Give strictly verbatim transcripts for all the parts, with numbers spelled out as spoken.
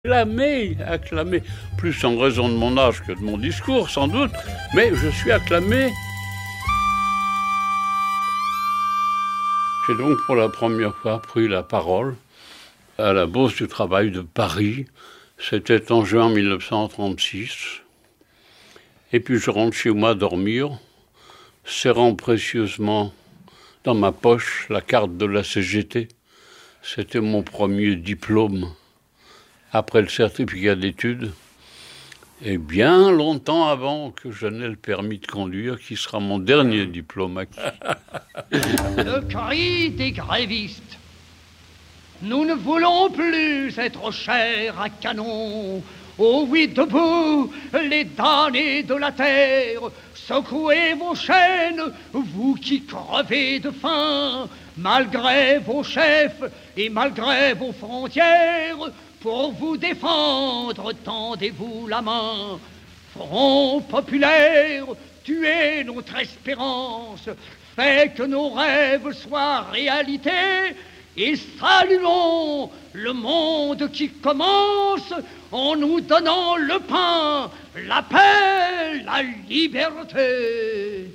Acclamé, acclamé, plus en raison de mon âge que de mon discours, sans doute, mais je suis acclamé. J'ai donc pour la première fois pris la parole à la Bourse du Travail de Paris. C'était en juin mille neuf cent trente-six. Et puis je rentre chez moi dormir, serrant précieusement dans ma poche la carte de la C G T. C'était mon premier diplôme après le certificat d'études, et bien longtemps avant que je n'aie le permis de conduire, qui sera mon dernier diplôme acquis. Le cri des grévistes. Nous ne voulons plus être chairs à canon. Oh oui, debout, les damnés de la terre, secouez vos chaînes, vous qui crevez de faim, malgré vos chefs et malgré vos frontières. Pour vous défendre, tendez-vous la main. Front populaire, tuez notre espérance, fait que nos rêves soient réalité, et saluons le monde qui commence en nous donnant le pain, la paix, la liberté.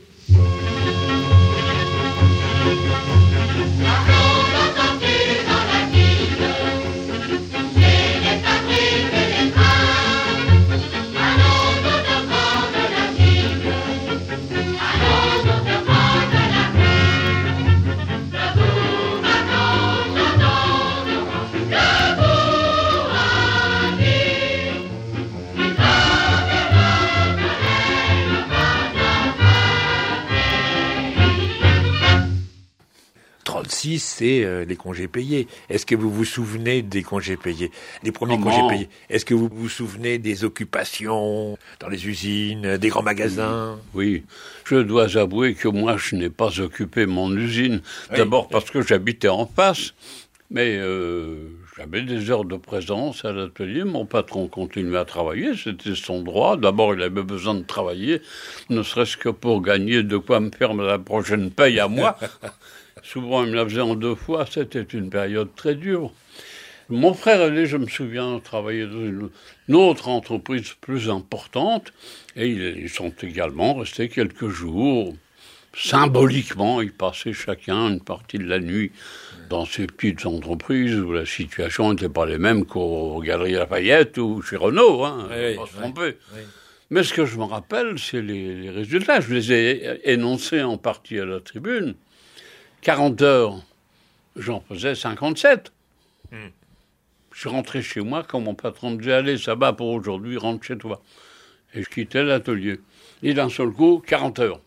trente-six, c'est euh, les congés payés. Est-ce que vous vous souvenez des congés payés? Les premiers Comment? congés payés. Est-ce que vous vous souvenez des occupations dans les usines, des grands magasins? Oui, je dois avouer que moi, je n'ai pas occupé mon usine. Oui. D'abord parce que j'habitais en face, mais euh, j'avais des heures de présence à l'atelier. Mon patron continuait à travailler, c'était son droit. D'abord, il avait besoin de travailler, ne serait-ce que pour gagner de quoi me faire la prochaine paye à moi. Souvent, il me la faisait en deux fois. C'était une période très dure. Mon frère aîné, je me souviens, travaillait dans une, une autre entreprise plus importante. Et ils sont également restés quelques jours. Symboliquement, ils passaient chacun une partie de la nuit dans ces petites entreprises où la situation n'était pas les mêmes qu'aux Galeries Lafayette ou chez Renault. Hein, oui, pas se oui, tromper. oui. Mais ce que je me rappelle, c'est les, les résultats. Je les ai énoncés en partie à la tribune. quarante heures, j'en faisais cinquante-sept. Mm. Je suis rentré chez moi quand mon patron me disait « Allez, ça va pour aujourd'hui, rentre chez toi ». Et je quittais l'atelier. Et d'un seul coup, quarante heures.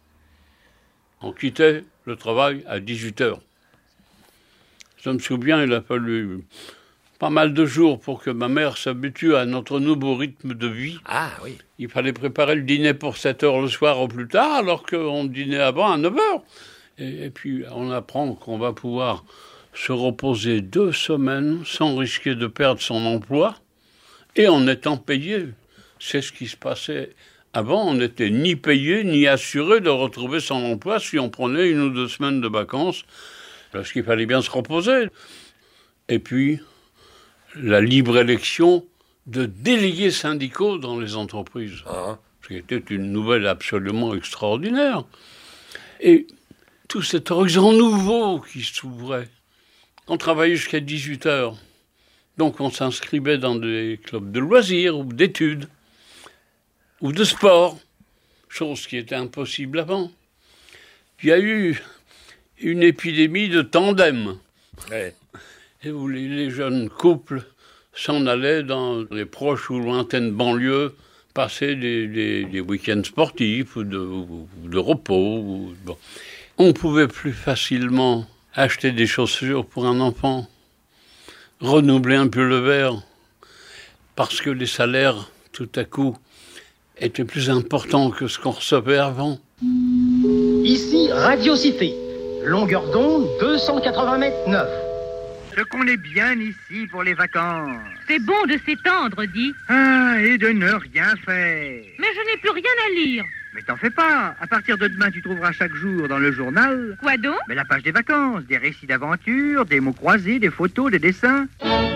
On quittait le travail à dix-huit heures. Je me souviens, il a fallu pas mal de jours pour que ma mère s'habitue à notre nouveau rythme de vie. Ah oui. Il fallait préparer le dîner pour sept heures le soir au plus tard, alors qu'on dînait avant à neuf heures. Et, et puis, on apprend qu'on va pouvoir se reposer deux semaines sans risquer de perdre son emploi et en étant payé. C'est ce qui se passait avant. On n'était ni payé ni assuré de retrouver son emploi si on prenait une ou deux semaines de vacances, parce qu'il fallait bien se reposer. Et puis, la libre élection de délégués syndicaux dans les entreprises. Ah. Ce qui était une nouvelle absolument extraordinaire. Et tout cet horizon nouveau qui s'ouvrait. On travaillait jusqu'à dix-huit heures. Donc on s'inscrivait dans des clubs de loisirs ou d'études ou de sport, chose qui était impossible avant. Il y a eu une épidémie de tandem. Ouais. Et où les, les jeunes couples s'en allaient dans les proches ou lointaines banlieues passer des, des, des week-ends sportifs ou de, ou de repos. Ou, bon. On pouvait plus facilement acheter des chaussures pour un enfant, renouveler un pull vert, parce que les salaires, tout à coup, étaient plus importants que ce qu'on recevait avant. Ici, Radio Cité. Longueur d'onde, deux cent quatre-vingts mètres neuf. Ce qu'on est bien ici pour les vacances. C'est bon de s'étendre, dit. Ah, et de ne rien faire. Mais je n'ai plus rien à lire. Mais t'en fais pas. À partir de demain, tu trouveras chaque jour dans le journal... Quoi donc? Mais la page des vacances, des récits d'aventure, des mots croisés, des photos, des dessins.